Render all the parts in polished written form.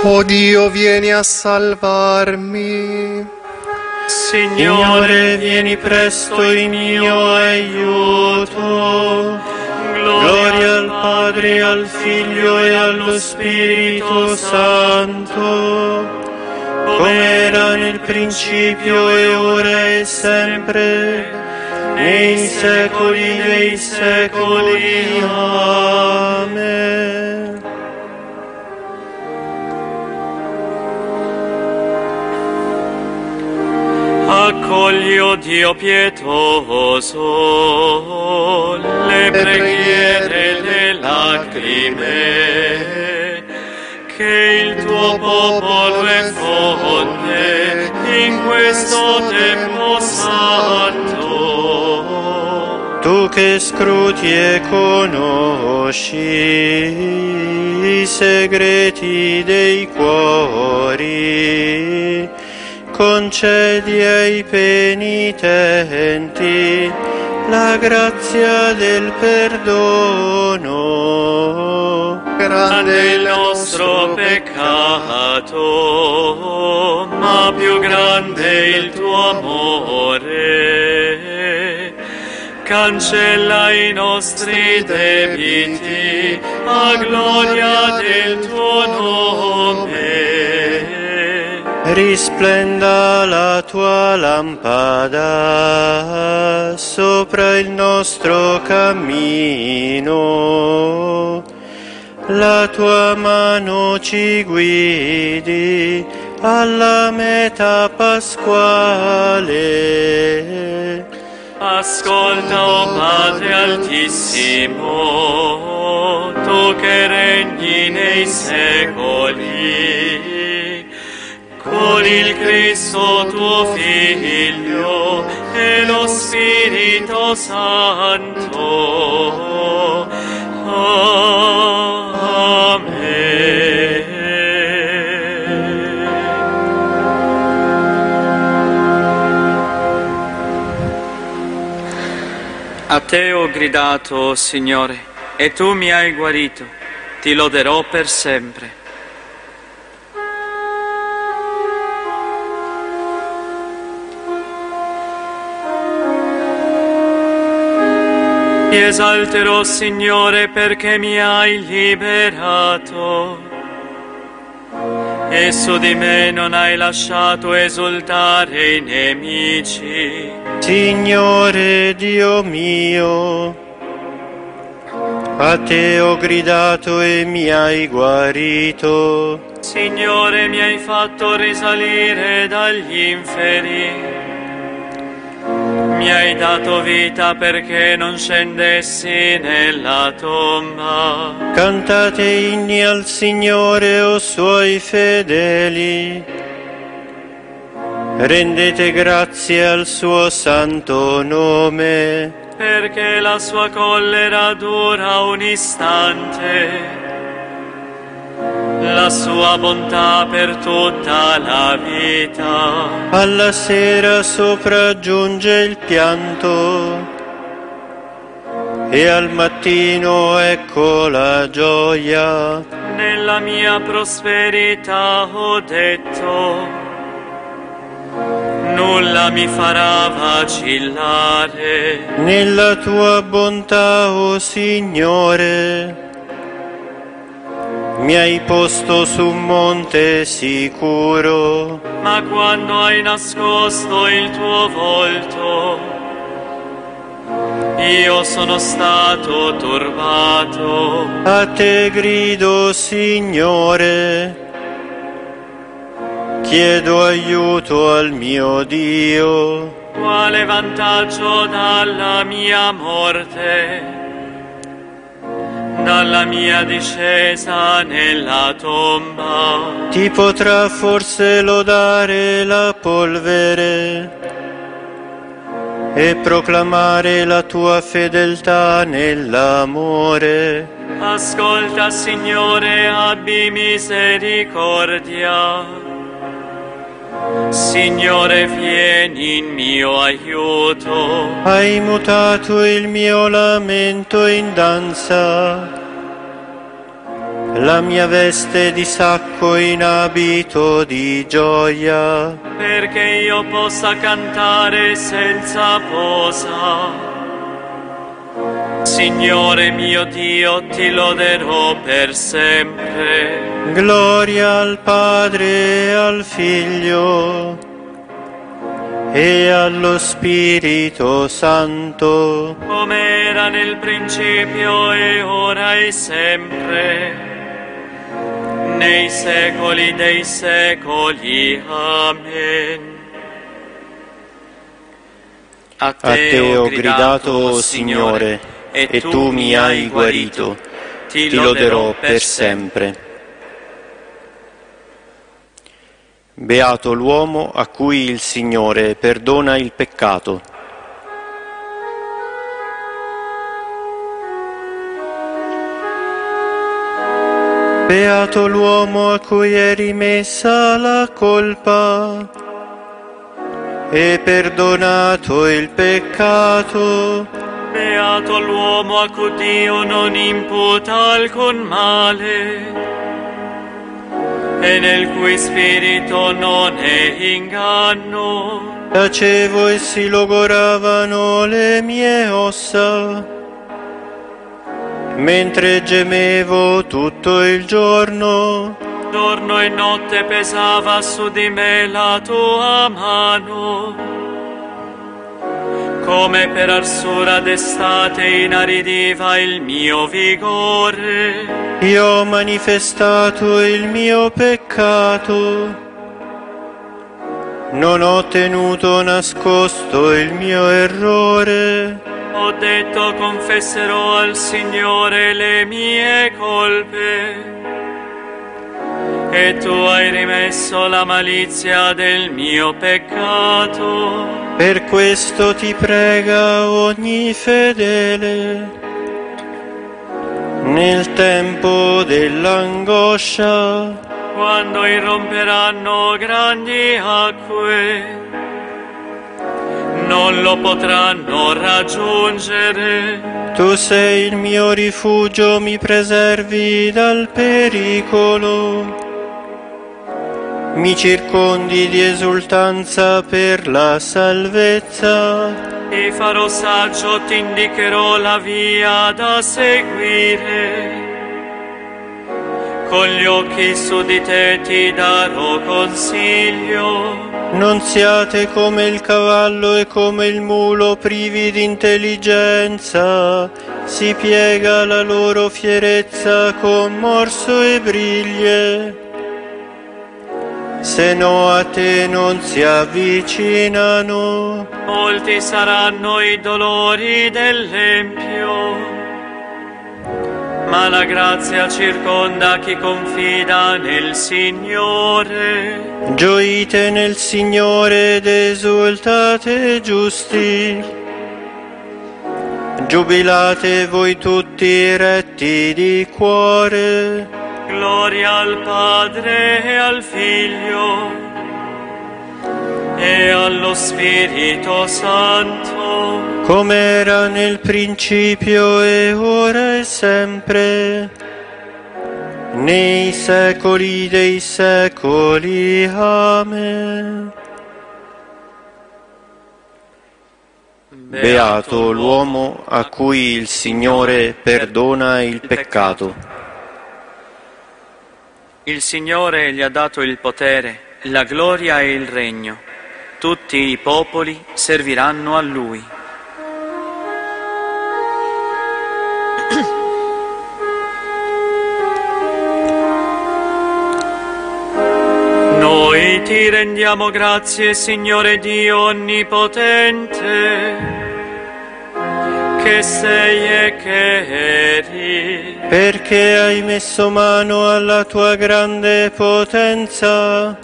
O Dio, vieni a salvarmi. Signore, vieni presto in mio aiuto. Gloria al Padre, al Figlio e allo Spirito Santo, come era nel principio e ora e sempre, nei secoli dei secoli. Amen. Accogli, o Dio pietoso, le preghiere e le lacrime che il tuo popolo effonde in questo tempo santo. Tu che scruti e conosci i segreti dei cuori, concedi ai penitenti la grazia del perdono. Grande è il nostro peccato, ma più grande è il tuo amore. Cancella i nostri debiti a gloria del tuo nome. Risplenda la tua lampada sopra il nostro cammino, la tua mano ci guidi alla meta pasquale. Ascolta, o Padre Altissimo, tu che regni nei secoli, con il Cristo tuo Figlio e lo Spirito Santo. Amen. A te ho gridato, Signore, e tu mi hai guarito. Ti loderò per sempre. Ti esalterò, Signore, perché mi hai liberato e su di me non hai lasciato esultare i nemici. Signore Dio mio, a te ho gridato e mi hai guarito. Signore, mi hai fatto risalire dagli inferi. Mi hai dato vita perché non scendessi nella tomba. Cantate inni al Signore, o suoi fedeli. Rendete grazie al suo santo nome. Perché la sua collera dura un istante, la sua bontà per tutta la vita. Alla sera sopraggiunge il pianto e al mattino ecco la gioia. Nella mia prosperità ho detto, nulla mi farà vacillare. Nella tua bontà, o Signore, mi hai posto su un monte sicuro. Ma quando hai nascosto il tuo volto, io sono stato turbato. A te grido, Signore, chiedo aiuto al mio Dio. Quale vantaggio dalla mia morte, dalla mia discesa nella tomba? Ti potrà forse lodare la polvere e proclamare la tua fedeltà nell'amore. Ascolta, Signore, abbi misericordia. Signore, vieni in mio aiuto. Hai mutato il mio lamento in danza la mia veste di sacco in abito di gioia, perché io possa cantare senza posa. Signore mio Dio, ti loderò per sempre. gloria al Padre e al Figlio e allo Spirito Santo, Come era nel principio e ora e sempre, nei secoli dei secoli. Amen. A te ho gridato, o Signore, e tu mi hai guarito, ti loderò per sempre. Beato l'uomo a cui il Signore perdona il peccato. Beato l'uomo a cui è rimessa la colpa e perdonato il peccato. Beato l'uomo a cui Dio non imputa alcun male e nel cui spirito non è inganno. Tacevo e si logoravano le mie ossa, mentre gemevo tutto il giorno. Giorno e notte pesava su di me la tua mano, come per arsura d'estate inaridiva il mio vigore. Io ho manifestato il mio peccato, non ho tenuto nascosto il mio errore. Ho detto confesserò al Signore le mie colpe, e tu hai rimesso la malizia del mio peccato. Per questo ti prega ogni fedele, nel tempo dell'angoscia, Quando irromperanno grandi acque, non lo potranno raggiungere. tu sei il mio rifugio, mi preservi dal pericolo. Mi circondi di esultanza per la salvezza. Ti farò saggio, ti indicherò la via da seguire. Con gli occhi su di te ti darò consiglio. Non siate come il cavallo e come il mulo privi di intelligenza. Si piega la loro fierezza con morso e briglie. Se no a te non si avvicinano. Molti saranno i dolori dell'empio, ma la grazia circonda chi confida nel Signore. Gioite nel Signore ed esultate giusti. Giubilate voi tutti retti di cuore. Gloria al Padre e al Figlio e allo Spirito Santo, come era nel principio e ora e sempre, nei secoli dei secoli. Amen. Beato l'uomo a cui il Signore perdona il peccato. Il Signore gli ha dato il potere, la gloria e il regno. Tutti i popoli serviranno a Lui. Noi ti rendiamo grazie, Signore Dio Onnipotente, che sei e che eri, Perché hai messo mano alla tua grande potenza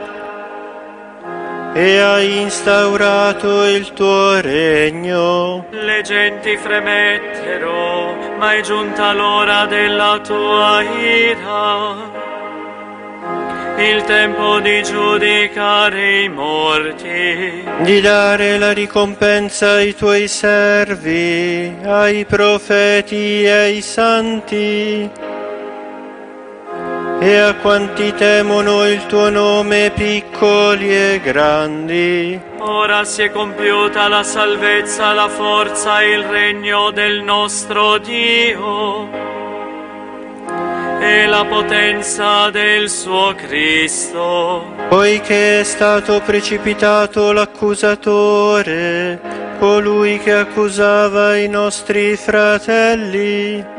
e hai instaurato il tuo regno. le genti fremettero, ma è giunta l'ora della tua ira, il tempo di giudicare i morti, Di dare la ricompensa ai tuoi servi, ai profeti e ai santi, e a quanti temono il tuo nome, piccoli e grandi. Ora si è compiuta la salvezza, la forza e il regno del nostro Dio e la potenza del suo Cristo. Poiché è stato precipitato l'accusatore, colui che accusava i nostri fratelli,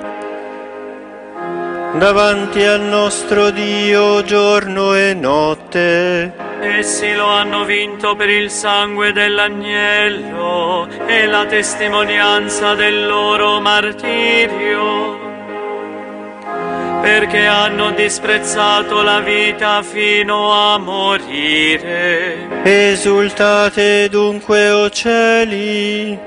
davanti al nostro Dio giorno e notte. Essi lo hanno vinto per il sangue dell'agnello e la testimonianza del loro martirio, perché hanno disprezzato la vita fino a morire. Esultate dunque, o cieli,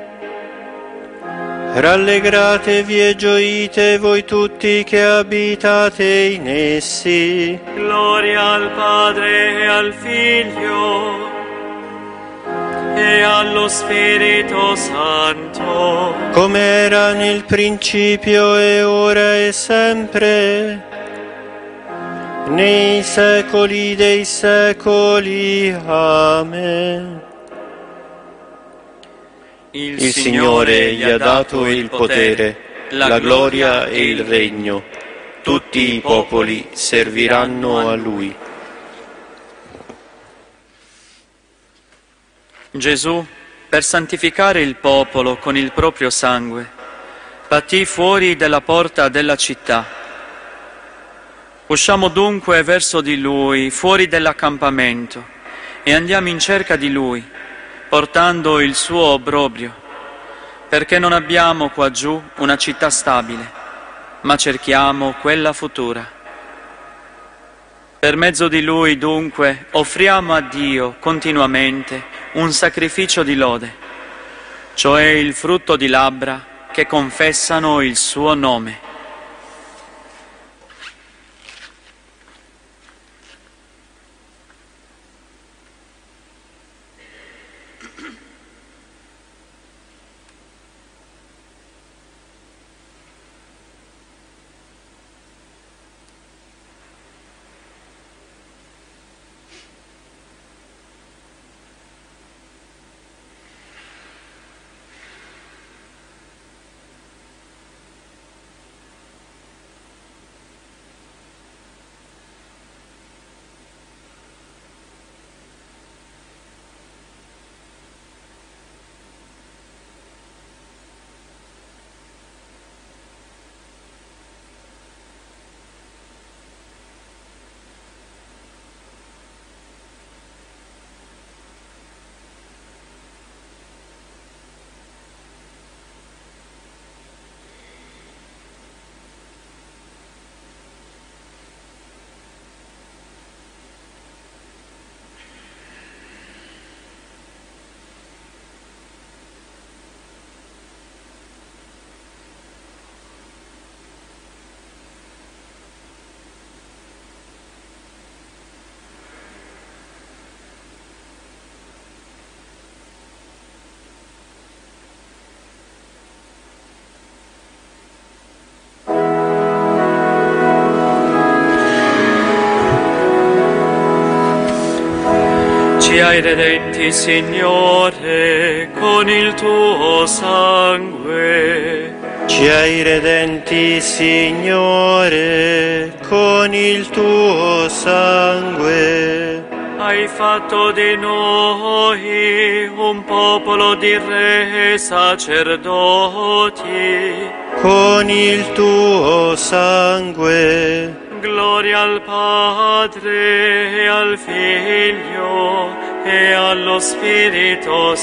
rallegratevi e gioite voi tutti che abitate in essi. Gloria al Padre e al Figlio e allo Spirito Santo, come era nel principio e ora e sempre, nei secoli dei secoli. Amen. Il Signore gli ha dato il potere, la gloria e il regno. Tutti i popoli serviranno a Lui. Gesù, per santificare il popolo con il proprio sangue, patì fuori della porta della città. Usciamo dunque verso di Lui, fuori dell'accampamento, e andiamo in cerca di Lui, portando il suo obbrobrio, perché non abbiamo qua giù una città stabile, ma cerchiamo quella futura. Per mezzo di Lui, dunque, offriamo a Dio continuamente un sacrificio di lode, cioè il frutto di labbra che confessano il suo nome. Ci hai redenti, Signore, con il tuo sangue. Ci hai redenti, Signore, con il tuo sangue. Hai fatto di noi un popolo di re e sacerdoti. Con il tuo sangue. Gloria al Padre e al Figlio e allo Spirito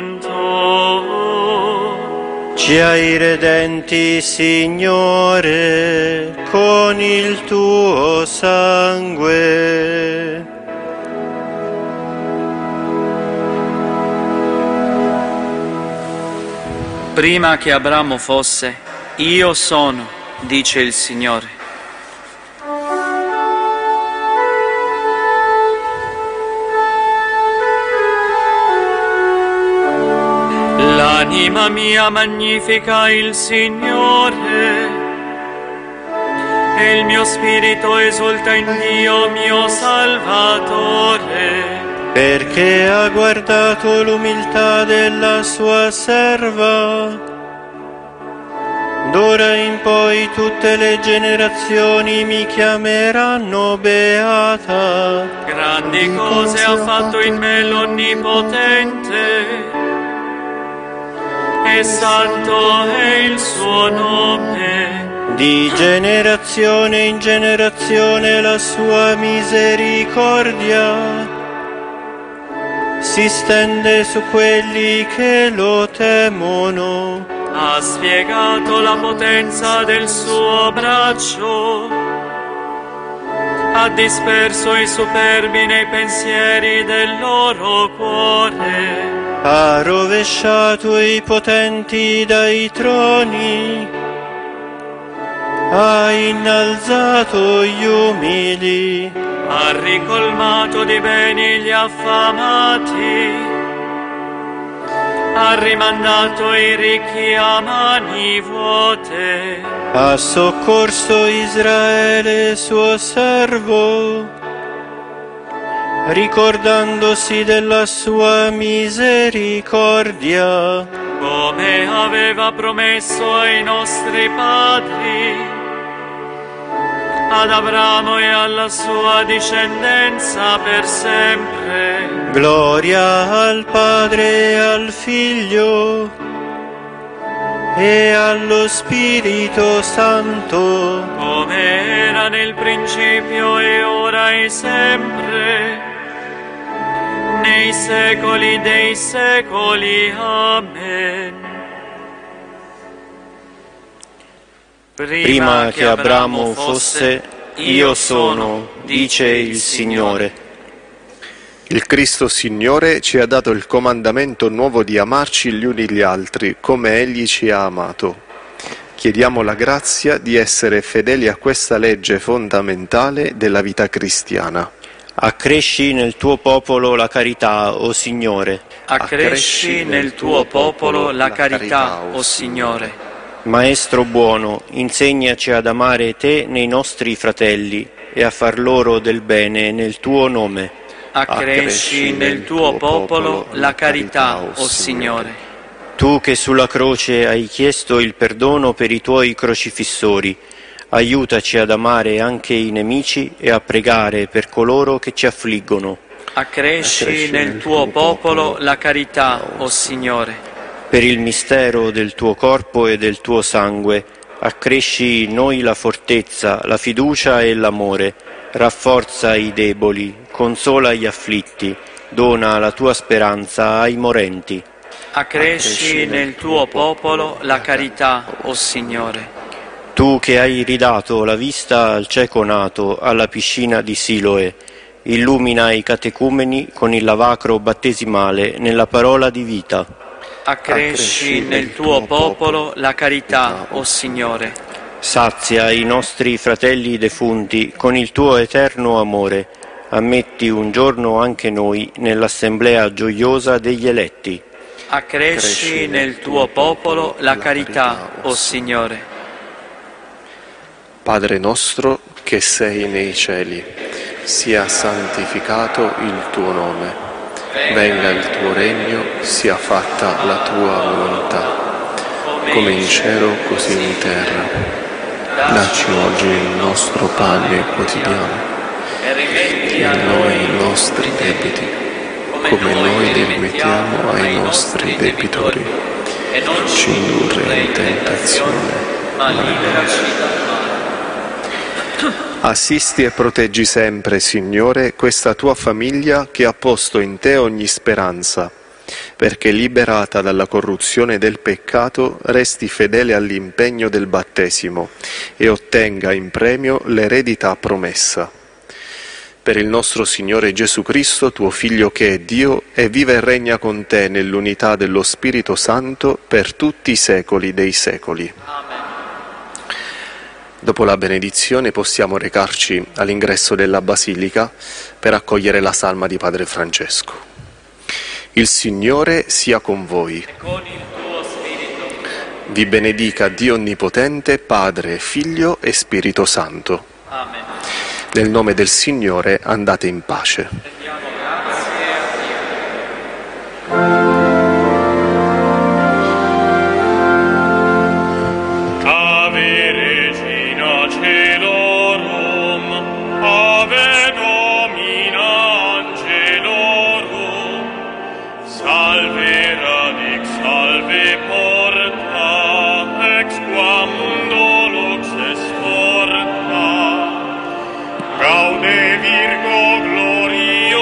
Santo. Ci hai redenti, Signore, con il tuo sangue. Prima che Abramo fosse, io sono, dice il Signore. L'anima mia magnifica il Signore, E il mio spirito esulta in Dio mio Salvatore, perché ha guardato l'umiltà della sua serva. D'ora in poi tutte le generazioni mi chiameranno beata. grandi cose ha fatto in me l'Onnipotente, e santo è il suo nome. Di generazione in generazione la sua misericordia si stende su quelli che lo temono. Ha spiegato la potenza del suo braccio, ha disperso i superbi nei pensieri del loro cuore. Ha rovesciato i potenti dai troni, ha innalzato gli umili, Ha ricolmato di beni gli affamati, ha rimandato i ricchi a mani vuote. ha soccorso Israele suo servo, ricordandosi della sua misericordia, Come aveva promesso ai nostri padri, ad Abramo e alla sua discendenza per sempre. gloria al Padre e al Figlio e allo Spirito Santo, Come era nel principio e ora e sempre, nei secoli dei secoli. Amen. prima che Abramo fosse, io sono, dice il Signore. Il Cristo Signore ci ha dato il comandamento nuovo di amarci gli uni gli altri, come Egli ci ha amato. Chiediamo la grazia di essere fedeli a questa legge fondamentale della vita cristiana. Accresci nel tuo popolo la carità, o Signore. Accresci nel tuo popolo la carità, o Signore. Maestro buono, insegnaci ad amare te nei nostri fratelli e a far loro del bene nel tuo nome. Accresci nel tuo popolo la carità, o Signore. Tu che sulla croce hai chiesto il perdono per i tuoi crocifissori, aiutaci ad amare anche i nemici e a pregare per coloro che ci affliggono. Accresci nel tuo popolo la carità, o Signore. Per il mistero del tuo corpo e del tuo sangue, accresci in noi la fortezza, la fiducia e l'amore, rafforza i deboli, consola gli afflitti, dona la tua speranza ai morenti. Accresci nel tuo popolo la carità, o Signore. Tu che hai ridato la vista al cieco nato alla piscina di Siloe, illumina i catecumeni con il lavacro battesimale nella parola di vita. Accresci nel tuo popolo la carità, o Signore. Sazia i nostri fratelli defunti con il tuo eterno amore. Ammetti un giorno anche noi nell'assemblea gioiosa degli eletti. Accresci nel tuo popolo la carità, o Signore. Padre nostro che sei nei cieli, sia santificato il tuo nome. Venga il tuo regno, sia fatta la tua volontà, come in cielo così in terra. Dacci oggi il nostro pane quotidiano e rimetti a noi i nostri debiti, come noi li rimettiamo ai nostri debitori, e non ci indurre in tentazione, ma liberaci dal male. Assisti e proteggi sempre, Signore, questa tua famiglia che ha posto in te ogni speranza, perché liberata dalla corruzione del peccato resti fedele all'impegno del battesimo e ottenga in premio l'eredità promessa. Per il nostro Signore Gesù Cristo, tuo Figlio che è Dio e vive e regna con te nell'unità dello Spirito Santo per tutti i secoli dei secoli. Amen. Dopo la benedizione possiamo recarci all'ingresso della Basilica per accogliere la salma di Padre Francesco. Il Signore sia con voi. Con il tuo spirito. Vi benedica Dio Onnipotente, Padre, Figlio e Spirito Santo. Amen. Nel nome del Signore andate in pace. Rendiamo grazie a Dio. Ave Regina Celorum, Ave Domina Angelorum, Salve Radix, Salve Porta, Ex qua mundo lux esporta, Gaude Virgo Gloriosa,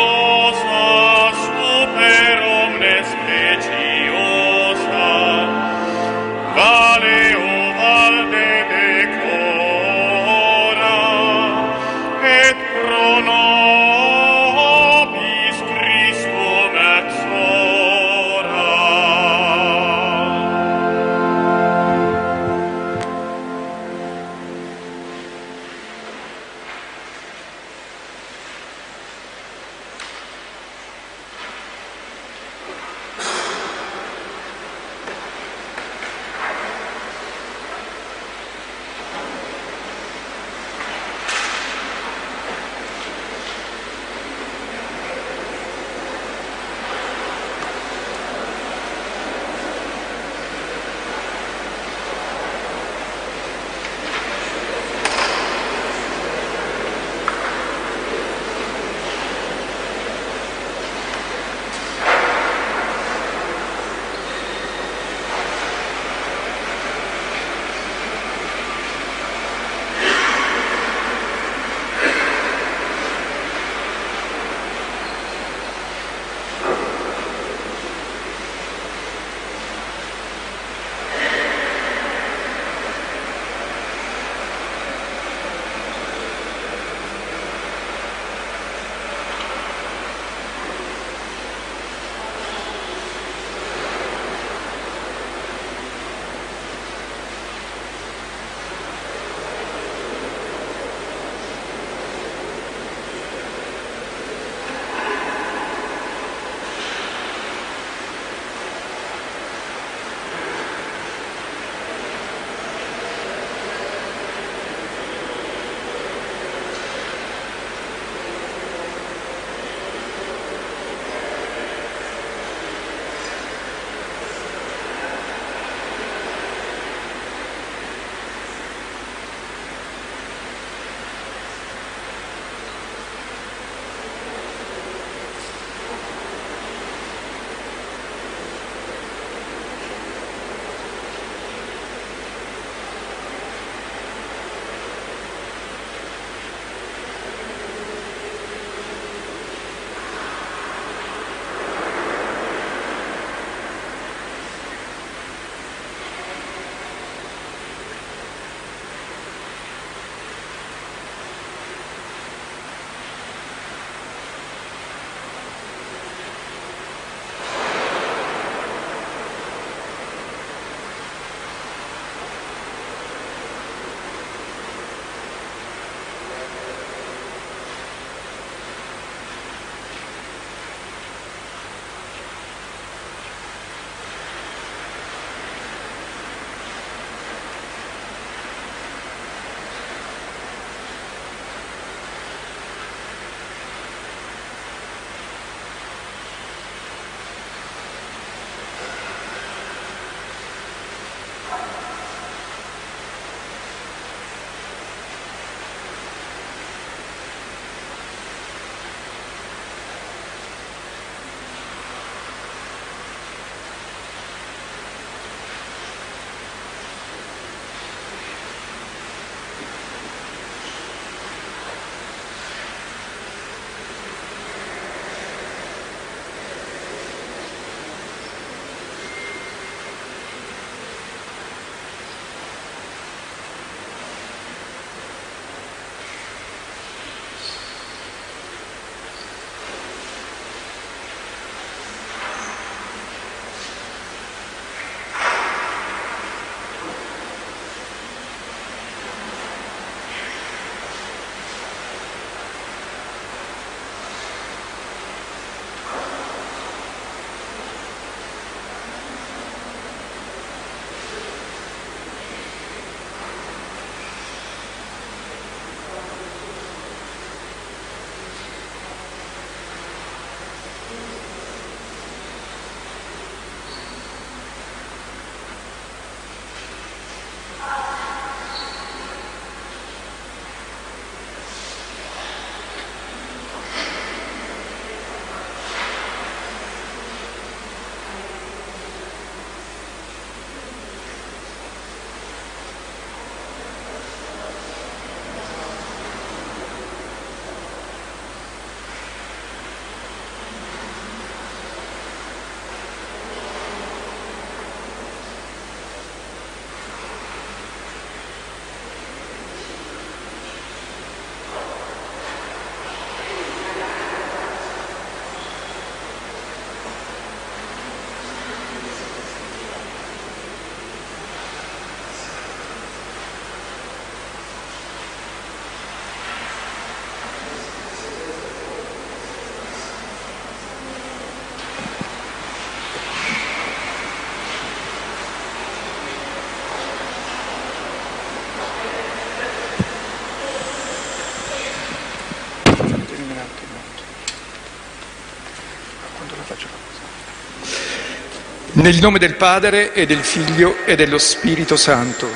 Nel nome del Padre e del Figlio e dello Spirito Santo.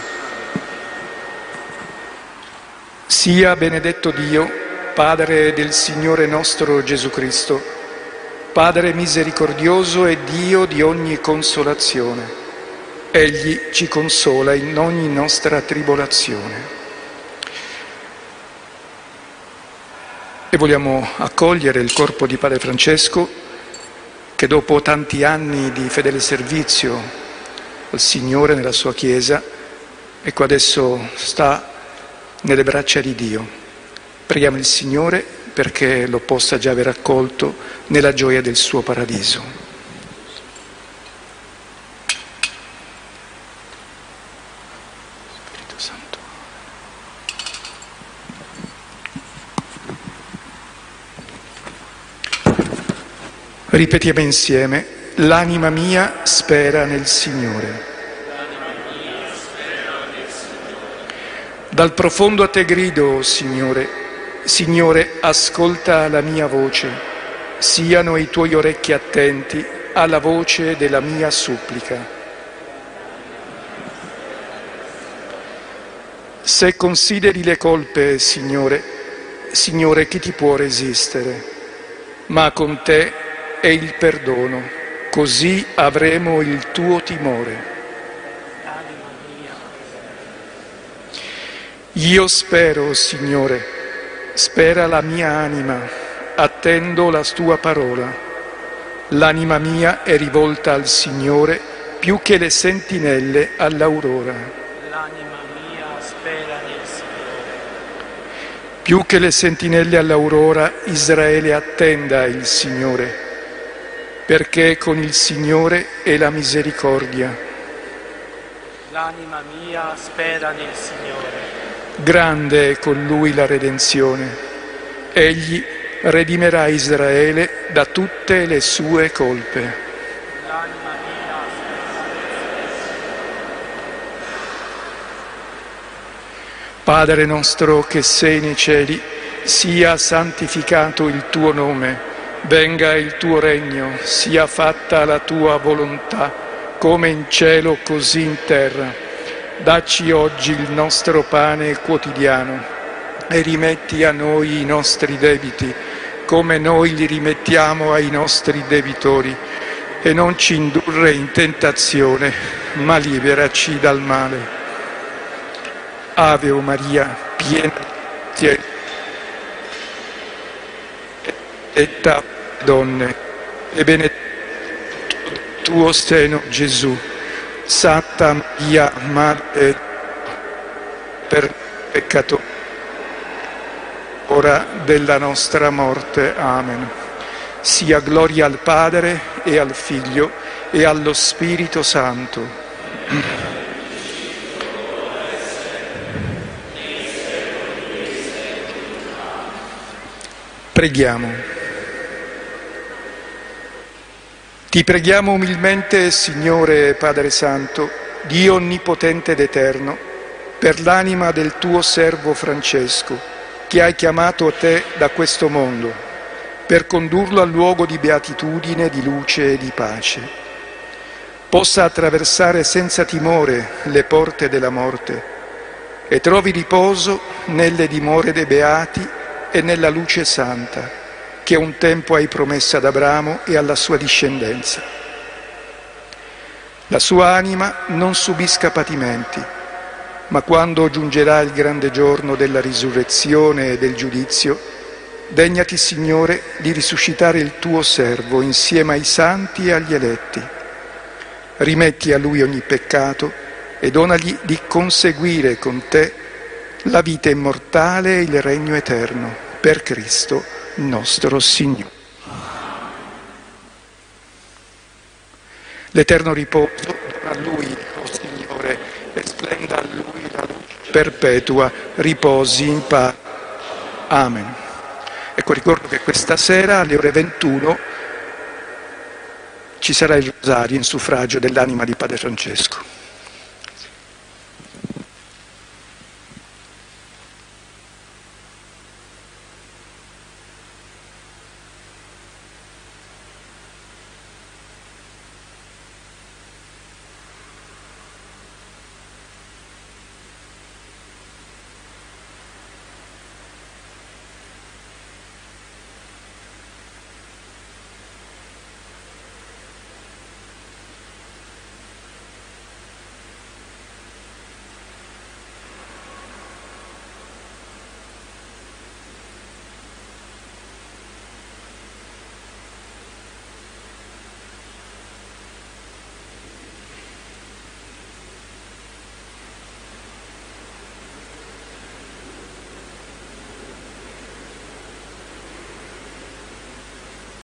Sia benedetto Dio, Padre del Signore nostro Gesù Cristo, Padre misericordioso e Dio di ogni consolazione. Egli ci consola in ogni nostra tribolazione. E vogliamo accogliere il corpo di Padre Francesco, che dopo tanti anni di fedele servizio al Signore nella sua Chiesa, ecco adesso sta nelle braccia di Dio. Preghiamo il Signore perché lo possa già aver accolto nella gioia del suo paradiso. Spirito Santo. Ripetiamo insieme: l'anima mia spera nel Signore. Dal profondo a te grido, Signore. Signore, ascolta la mia voce. Siano i tuoi orecchi attenti alla voce della mia supplica. Se consideri le colpe, Signore, Signore, chi ti può resistere? Ma con te è il perdono, così avremo il tuo timore. Io spero, Signore, spera la mia anima, attendo la tua parola. L'anima mia è rivolta al Signore più che le sentinelle all'aurora. L'anima mia spera nel Signore. Più che le sentinelle all'aurora, Israele attenda il Signore, perché con il Signore è la misericordia. L'anima mia spera nel Signore. Grande è con Lui la redenzione. Egli redimerà Israele da tutte le sue colpe. L'anima mia Padre nostro che sei nei cieli, sia santificato il tuo nome. Venga il tuo regno, sia fatta la tua volontà, come in cielo così in terra. Dacci oggi il nostro pane quotidiano e rimetti a noi i nostri debiti, come noi li rimettiamo ai nostri debitori. E non ci indurre in tentazione, ma liberaci dal male. Ave Maria, piena di grazia, benedetta donne, e benedetto il tuo seno Gesù. Santa Maria, Madre per peccatori, ora della nostra morte. Amen. Sia gloria al Padre e al Figlio e allo Spirito Santo. Preghiamo. Ti preghiamo umilmente, Signore Padre Santo, Dio onnipotente ed eterno, per l'anima del tuo servo Francesco, che hai chiamato a te da questo mondo, per condurlo al luogo di beatitudine, di luce e di pace. Possa attraversare senza timore le porte della morte e trovi riposo nelle dimore dei beati e nella luce santa, che un tempo hai promesso ad Abramo e alla sua discendenza. La sua anima non subisca patimenti, ma quando giungerà il grande giorno della risurrezione e del giudizio, degnati, Signore, di risuscitare il tuo servo insieme ai santi e agli eletti. Rimetti a lui ogni peccato e donagli di conseguire con te la vita immortale e il regno eterno, per Cristo nostro Signore. L'eterno riposo dona a Lui, o Signore, e splenda a Lui la luce perpetua, riposi in pace. Amen. Ecco, ricordo che questa sera alle ore 21 ci sarà il rosario in suffragio dell'anima di Padre Francesco.